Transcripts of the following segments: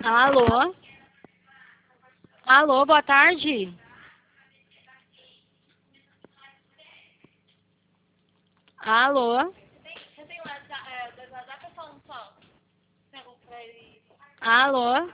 Alô? Alô, boa tarde. Alô? Alô?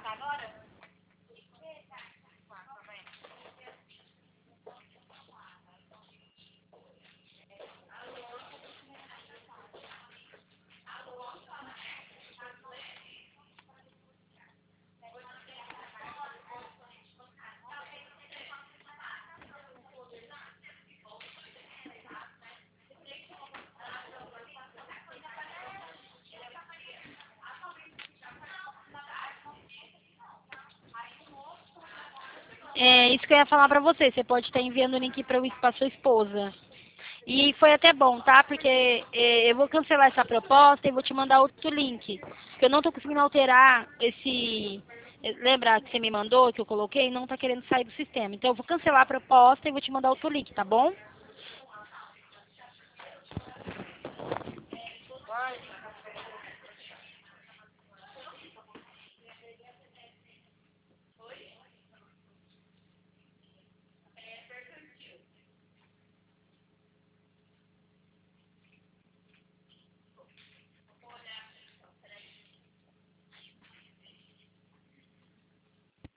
É isso que eu ia falar pra você. Você pode estar enviando o link pra sua esposa. E foi até bom, tá? Porque eu vou cancelar essa proposta e vou te mandar outro link. Porque eu não tô conseguindo alterar esse. Lembra que você me mandou, que eu coloquei? Não tá querendo sair do sistema. Então eu vou cancelar a proposta e vou te mandar outro link, tá bom?